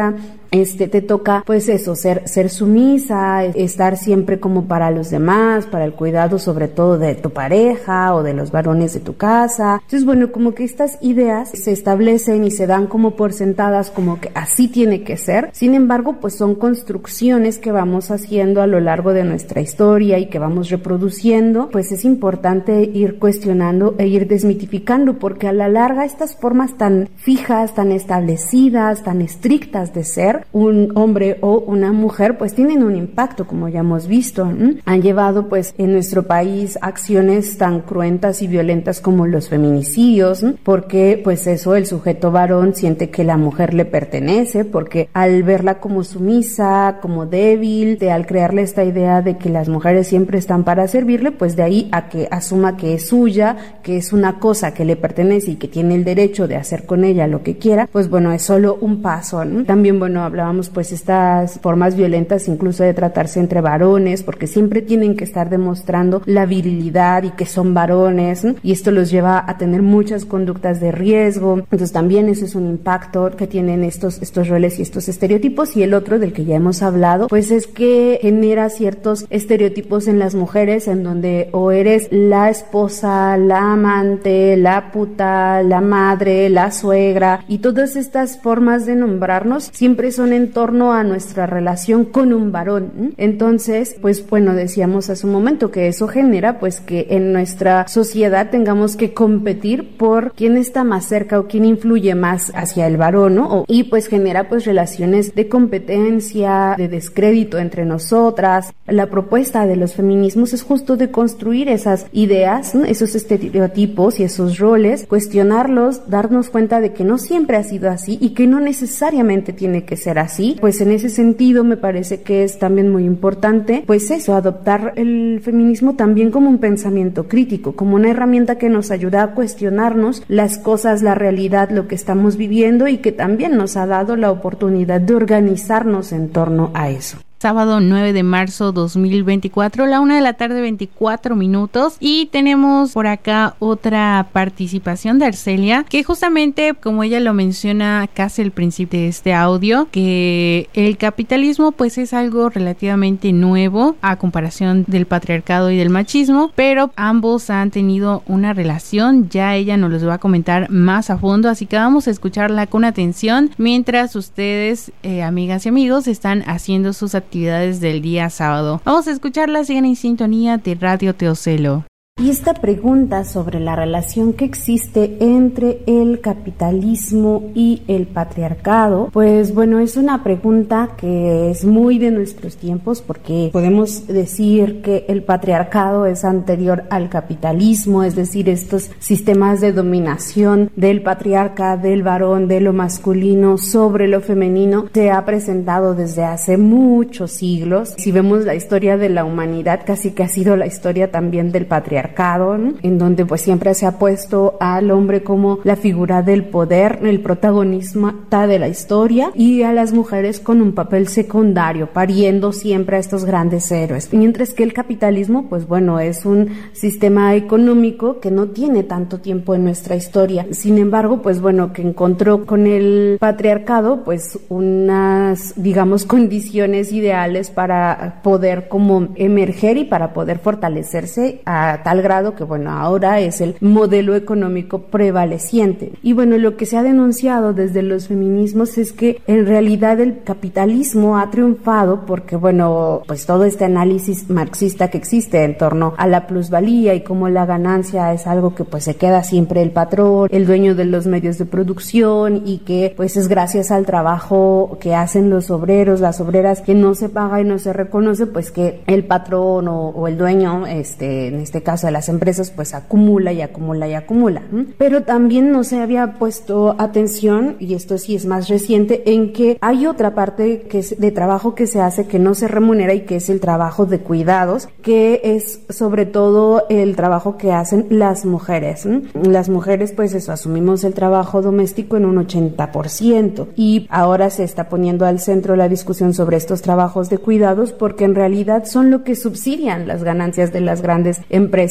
este te toca pues eso, ser, ser sumisa, estar siempre como para los demás, para el cuidado sobre todo de tu pareja o de los varones de tu casa. Entonces bueno, como que estas ideas se establecen y se dan como por sentadas, como que así tiene que ser. Sin embargo, pues son construcciones que vamos haciendo a lo largo de nuestra historia y que vamos reproduciendo. Pues es importante ir cuestionando e ir desmitificando, porque a la larga estas formas tan fijas, tan establecidas, tan estrictas de ser un hombre o una mujer, pues tienen un impacto, como ya hemos visto. ¿eh? Han llevado pues en nuestro país acciones tan cruentas y violentas como los feminicidios, ¿eh? porque pues eso, el sujeto varón siente que la mujer le pertenece, porque al verla como sumisa, como débil, de al crearle esta idea de que las mujeres siempre están para servirle, pues de ahí a que asuma que es suya, que es una cosa que le pertenece y que tiene el derecho de hacer con ella lo que quiera, pues bueno, es solo un paso, ¿no? También, bueno, hablábamos pues estas formas violentas incluso de tratarse entre varones, porque siempre tienen que estar demostrando la virilidad y que son varones, ¿no? Y esto los lleva a tener muchas conductas de riesgo. Entonces también eso es un impacto que tienen estos, estos roles y estos estereotipos. Y el otro del que ya hemos hablado, pues es que genera ciertos estereotipos en las mujeres en donde o eres la esposa, la amante, la puta, la madre, la suegra, y todas estas formas de nombrarnos siempre son en torno a nuestra relación con un varón. Entonces, pues bueno, decíamos hace un momento que eso genera pues que en nuestra sociedad tengamos que competir por quién está más cerca o quién influye más hacia el varón, ¿no? Y pues genera pues relaciones de competencia, de descrédito entre nosotras. La propuesta de los feminismos es justo de construir esas ideas, ¿no? Esos estereotipos y esos roles, cuestionarlos, darnos cuenta de que no siempre ha sido así y que no necesariamente tiene que ser así. Pues en ese sentido me parece que es también muy importante pues eso, adoptar el feminismo también como un pensamiento crítico, como una herramienta que nos ayuda a cuestionarnos las cosas, la realidad, lo que estamos viviendo, y que también nos ha dado la oportunidad de organizarnos en torno a eso. Sábado nueve de marzo dos mil veinticuatro, la una de la tarde, veinticuatro minutos, y tenemos por acá otra participación de Arcelia, que justamente, como ella lo menciona casi al principio de este audio, que el capitalismo pues es algo relativamente nuevo a comparación del patriarcado y del machismo, pero ambos han tenido una relación, ya ella nos los va a comentar más a fondo, así que vamos a escucharla con atención mientras ustedes, eh, amigas y amigos, están haciendo sus actividades actividades del día sábado. Vamos a escucharla, sigan en sintonía de Radio Teocelo. Y esta pregunta sobre la relación que existe entre el capitalismo y el patriarcado, pues bueno, es una pregunta que es muy de nuestros tiempos, porque podemos decir que el patriarcado es anterior al capitalismo, es decir, estos sistemas de dominación del patriarca, del varón, de lo masculino sobre lo femenino, se ha presentado desde hace muchos siglos. Si vemos la historia de la humanidad, casi que ha sido la historia también del patriarcado, ¿no? En donde pues siempre se ha puesto al hombre como la figura del poder, el protagonismo de la historia, y a las mujeres con un papel secundario, pariendo siempre a estos grandes héroes. Mientras que el capitalismo, pues bueno, es un sistema económico que no tiene tanto tiempo en nuestra historia. Sin embargo, pues bueno, que encontró con el patriarcado pues unas, digamos, condiciones ideales para poder como emerger y para poder fortalecerse a tal grado que bueno, ahora es el modelo económico prevaleciente. Y bueno, lo que se ha denunciado desde los feminismos es que en realidad el capitalismo ha triunfado porque bueno, pues todo este análisis marxista que existe en torno a la plusvalía y cómo la ganancia es algo que pues se queda siempre el patrón, el dueño de los medios de producción, y que pues es gracias al trabajo que hacen los obreros, las obreras, que no se paga y no se reconoce, pues que el patrón o, o el dueño, este, en este caso de las empresas, pues acumula y acumula y acumula. Pero también no se había puesto atención, y esto sí es más reciente, en que hay otra parte que es de trabajo que se hace que no se remunera, y que es el trabajo de cuidados, que es sobre todo el trabajo que hacen las mujeres. Las mujeres, pues eso, asumimos el trabajo doméstico en un ochenta por ciento, y ahora se está poniendo al centro la discusión sobre estos trabajos de cuidados, porque en realidad son lo que subsidian las ganancias de las grandes empresas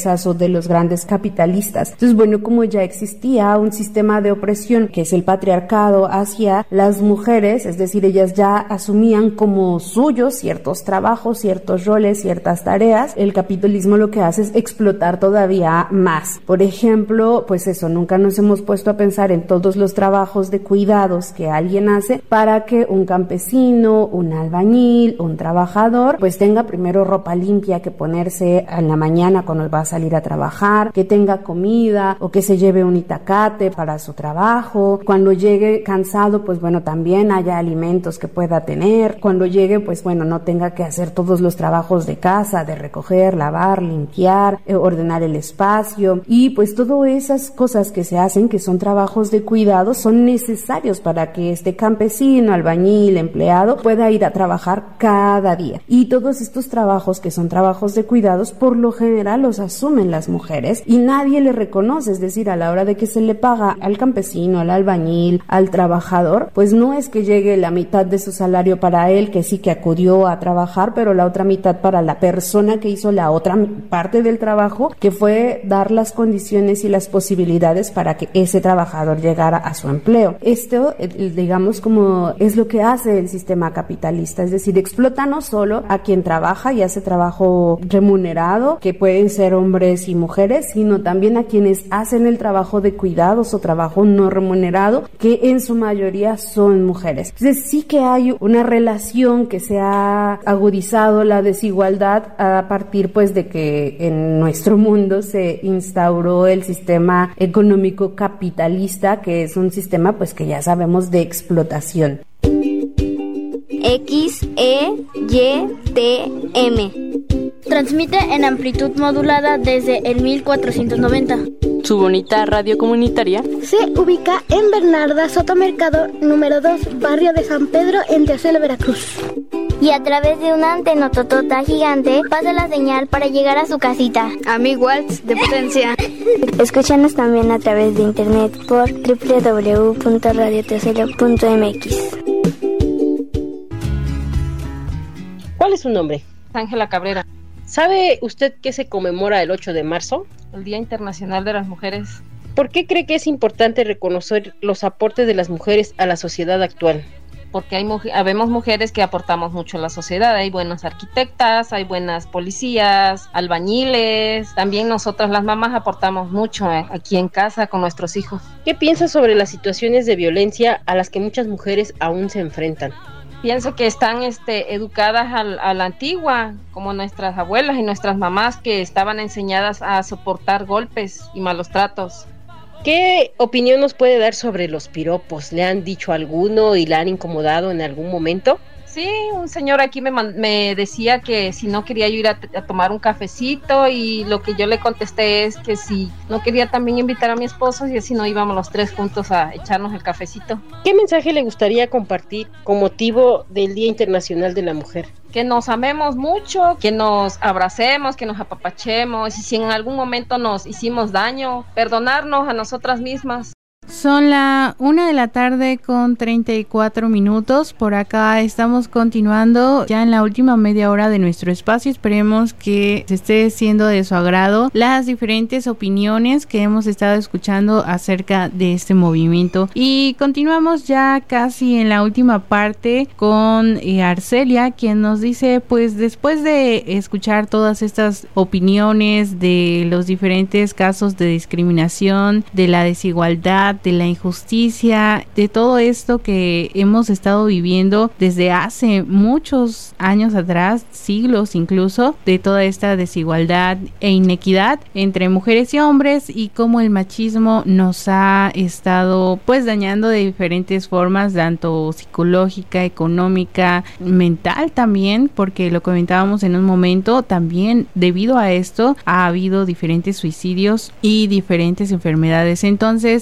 empresas o de los grandes capitalistas. Entonces, bueno, como ya existía un sistema de opresión que es el patriarcado hacia las mujeres, es decir, ellas ya asumían como suyos ciertos trabajos, ciertos roles, ciertas tareas, el capitalismo lo que hace es explotar todavía más. Por ejemplo, pues eso, nunca nos hemos puesto a pensar en todos los trabajos de cuidados que alguien hace para que un campesino, un albañil, un trabajador, pues tenga primero ropa limpia que ponerse en la mañana cuando va a salir a trabajar, que tenga comida o que se lleve un itacate para su trabajo. Cuando llegue cansado, pues bueno, también haya alimentos que pueda tener. Cuando llegue, pues bueno, no tenga que hacer todos los trabajos de casa, de recoger, lavar, limpiar, eh, ordenar el espacio. Y pues todas esas cosas que se hacen, que son trabajos de cuidado, son necesarios para que este campesino, albañil, empleado pueda ir a trabajar cada día. Y todos estos trabajos que son trabajos de cuidados, por lo general los asumen las mujeres y nadie le reconoce, es decir, a la hora de que se le paga al campesino, al albañil, al trabajador, pues no es que llegue la mitad de su salario para él, que sí que acudió a trabajar, pero la otra mitad para la persona que hizo la otra parte del trabajo, que fue dar las condiciones y las posibilidades para que ese trabajador llegara a su empleo. Esto, digamos, como es lo que hace el sistema capitalista, es decir, explota no solo a quien trabaja y hace trabajo remunerado, que pueden ser hombres y mujeres, sino también a quienes hacen el trabajo de cuidados o trabajo no remunerado, que en su mayoría son mujeres. Entonces sí que hay una relación que se ha agudizado la desigualdad a partir pues de que en nuestro mundo se instauró el sistema económico capitalista, que es un sistema pues que ya sabemos de explotación. X, E, Y, T, M. Transmite en amplitud modulada desde el mil cuatrocientos noventa. Su bonita radio comunitaria se ubica en Bernarda Soto Mercado, número dos, barrio de San Pedro, en Teocelo, Veracruz. Y a través de una antenototota gigante pasa la señal para llegar a su casita. A mil watts de potencia. Escúchanos también a través de internet por doble u doble u doble u punto radio teocelo punto m x. ¿Cuál es su nombre? Ángela Cabrera. ¿Sabe usted qué se conmemora el ocho de marzo? El Día Internacional de las Mujeres. ¿Por qué cree que es importante reconocer los aportes de las mujeres a la sociedad actual? Porque hay muj- habemos mujeres que aportamos mucho a la sociedad. Hay buenas arquitectas, hay buenas policías, albañiles. También nosotras las mamás aportamos mucho eh, aquí en casa con nuestros hijos. ¿Qué piensa sobre las situaciones de violencia a las que muchas mujeres aún se enfrentan? Pienso que están este, educadas al, a la antigua, como nuestras abuelas y nuestras mamás, que estaban enseñadas a soportar golpes y malos tratos. ¿Qué opinión nos puede dar sobre los piropos? ¿Le han dicho alguno y la han incomodado en algún momento? Sí, un señor aquí me, man- me decía que si no quería yo ir a, t- a tomar un cafecito, y lo que yo le contesté es que si no quería también invitar a mi esposo, y así no íbamos los tres juntos a echarnos el cafecito. ¿Qué mensaje le gustaría compartir con motivo del Día Internacional de la Mujer? Que nos amemos mucho, que nos abracemos, que nos apapachemos, y si en algún momento nos hicimos daño, perdonarnos a nosotras mismas. Son la una de la tarde con treinta y cuatro minutos. Por acá estamos continuando ya en la última media hora de nuestro espacio. Esperemos que se esté siendo de su agrado las diferentes opiniones que hemos estado escuchando acerca de este movimiento. Y continuamos ya casi en la última parte con eh, Arcelia, quien nos dice, pues después de escuchar todas estas opiniones de los diferentes casos de discriminación, de la desigualdad, de la injusticia, de todo esto que hemos estado viviendo desde hace muchos años atrás, siglos incluso, de toda esta desigualdad e inequidad entre mujeres y hombres, y cómo el machismo nos ha estado pues dañando de diferentes formas, tanto psicológica, económica, mental también, porque lo comentábamos en un momento, también debido a esto ha habido diferentes suicidios y diferentes enfermedades. Entonces, después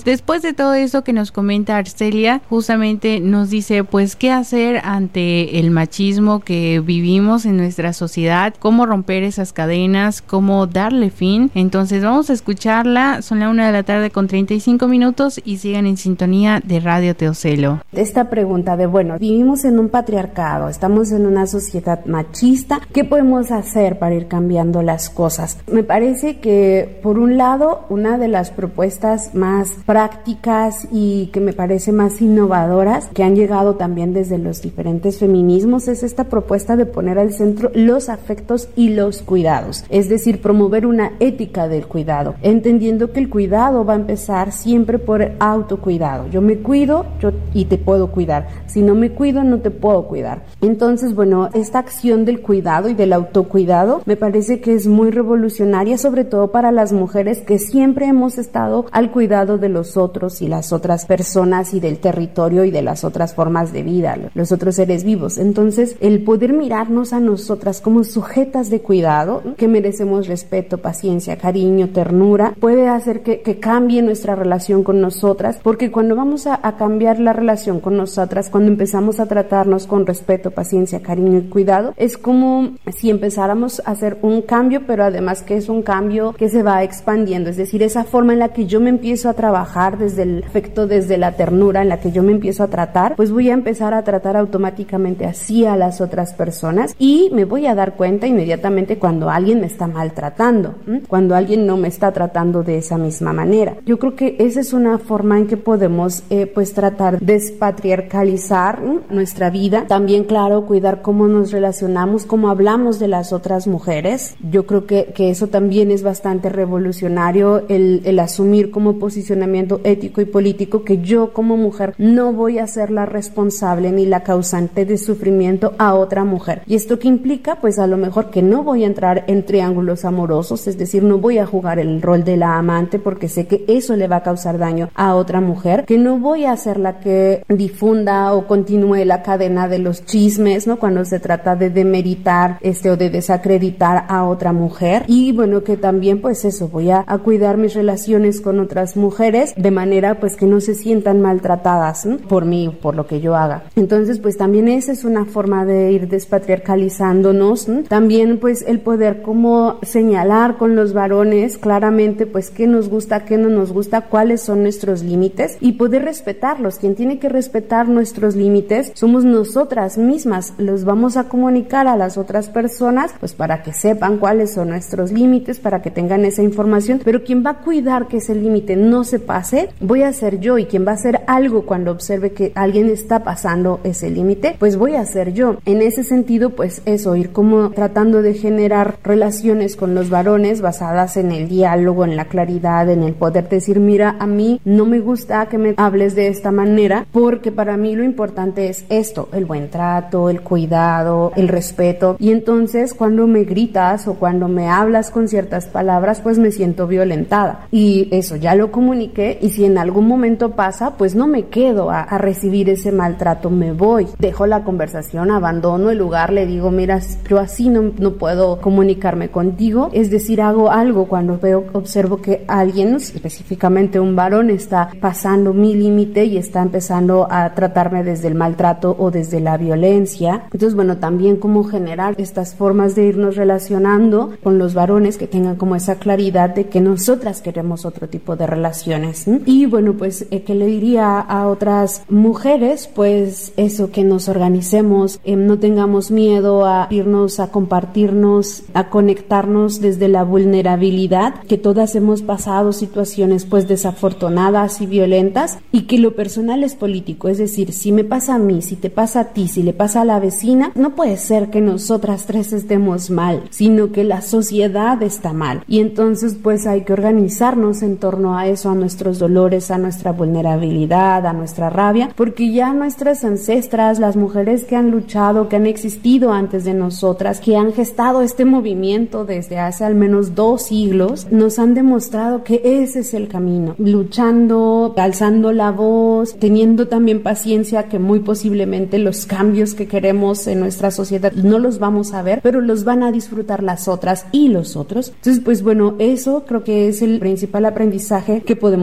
de todo esto que nos comenta Arcelia, justamente nos dice pues qué hacer ante el machismo que vivimos en nuestra sociedad, cómo romper esas cadenas, cómo darle fin. Entonces vamos a escucharla, son la una de la tarde con treinta y cinco minutos y sigan en sintonía de Radio Teocelo. Esta pregunta de, bueno, vivimos en un patriarcado, estamos en una sociedad machista, ¿qué podemos hacer para ir cambiando las cosas? Me parece que, por un lado, una de las propuestas más prácticas y que me parece más innovadoras, que han llegado también desde los diferentes feminismos, es esta propuesta de poner al centro los afectos y los cuidados, es decir, promover una ética del cuidado, entendiendo que el cuidado va a empezar siempre por el autocuidado. Yo me cuido yo, y te puedo cuidar. Si no me cuido, no te puedo cuidar. Entonces, bueno, esta acción del cuidado y del autocuidado me parece que es muy revolucionaria, sobre todo para las mujeres que siempre hemos estado al cuidado de los otros y las otras personas y del territorio y de las otras formas de vida, los otros seres vivos. Entonces, el poder mirarnos a nosotras como sujetas de cuidado, que merecemos respeto, paciencia, cariño, ternura, puede hacer que, que cambie nuestra relación con nosotras, porque cuando vamos a, a cambiar la relación con nosotras, cuando empezamos a tratarnos con respeto, paciencia, cariño y cuidado, es como si empezáramos a hacer un cambio, pero además que es un cambio que se va expandiendo, es decir, esa forma en la que yo me empiezo a trabajar desde el afecto, desde la ternura, en la que yo me empiezo a tratar, pues voy a empezar a tratar automáticamente así a las otras personas y me voy a dar cuenta inmediatamente cuando alguien me está maltratando, ¿m? cuando alguien no me está tratando de esa misma manera. Yo creo que esa es una forma en que podemos eh, pues tratar de despatriarcalizar ¿m? nuestra vida. También, claro, cuidar cómo nos relacionamos, cómo hablamos de las otras mujeres. Yo creo que, que eso también es bastante revolucionario, el, el asumir como posicionamiento ético y político que yo como mujer no voy a ser la responsable ni la causante de sufrimiento a otra mujer. ¿Y esto qué implica? Pues a lo mejor que no voy a entrar en triángulos amorosos, es decir, no voy a jugar el rol de la amante porque sé que eso le va a causar daño a otra mujer, que no voy a ser la que difunda o continúe la cadena de los chismes, ¿no? Cuando se trata de demeritar este o de desacreditar a otra mujer. Y bueno, que también pues eso, voy a, a cuidar mis relaciones con otras mujeres de manera pues que no se sientan maltratadas ¿no? por mí, por lo que yo haga. Entonces pues también esa es una forma de ir despatriarcalizándonos, ¿no? También pues el poder como señalar con los varones claramente pues qué nos gusta, qué no nos gusta, cuáles son nuestros límites y poder respetarlos. Quien tiene que respetar nuestros límites somos nosotras mismas, los vamos a comunicar a las otras personas pues para que sepan cuáles son nuestros límites, para que tengan esa información, pero quien va a cuidar que ese límite no se pase voy a ser yo, y quien va a hacer algo cuando observe que alguien está pasando ese límite pues voy a ser yo. En ese sentido pues eso, ir como tratando de generar relaciones con los varones basadas en el diálogo, en la claridad, en el poder decir, mira, a mí no me gusta que me hables de esta manera porque para mí lo importante es esto, el buen trato, el cuidado, el respeto, y entonces cuando me gritas o cuando me hablas con ciertas palabras pues me siento violentada y eso ya lo comuniqué, y si en algún momento pasa pues no me quedo a, a recibir ese maltrato, me voy, dejo la conversación, abandono el lugar, le digo, mira, yo así no, no puedo comunicarme contigo, es decir, hago algo cuando veo, observo que alguien, específicamente un varón, está pasando mi límite y está empezando a tratarme desde el maltrato o desde la violencia. Entonces, bueno, también cómo generar estas formas de irnos relacionando con los varones que tengan como esa claridad de que nosotras queremos otro tipo de relaciones. ¿sí? Y bueno, pues, eh, ¿qué le diría a otras mujeres? Pues eso, que nos organicemos, eh, no tengamos miedo a irnos a compartirnos, a conectarnos desde la vulnerabilidad, que todas hemos pasado situaciones pues desafortunadas y violentas, y que lo personal es político, es decir, si me pasa a mí, si te pasa a ti, si le pasa a la vecina, no puede ser que nosotras tres estemos mal, sino que la sociedad está mal, y entonces pues hay que organizarnos en torno a eso, a nuestros dolores, a nuestra vulnerabilidad, a nuestra rabia, porque ya nuestras ancestras, las mujeres que han luchado, que han existido antes de nosotras, que han gestado este movimiento desde hace al menos dos siglos, nos han demostrado que ese es el camino, luchando, alzando la voz, teniendo también paciencia, que muy posiblemente los cambios que queremos en nuestra sociedad no los vamos a ver, pero los van a disfrutar las otras y los otros. Entonces, pues bueno, eso creo que es el principal aprendizaje que podemos tomar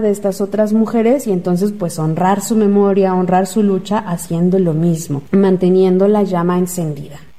de estas otras mujeres y entonces pues honrar su memoria, honrar su lucha haciendo lo mismo, manteniendo la llama encendida.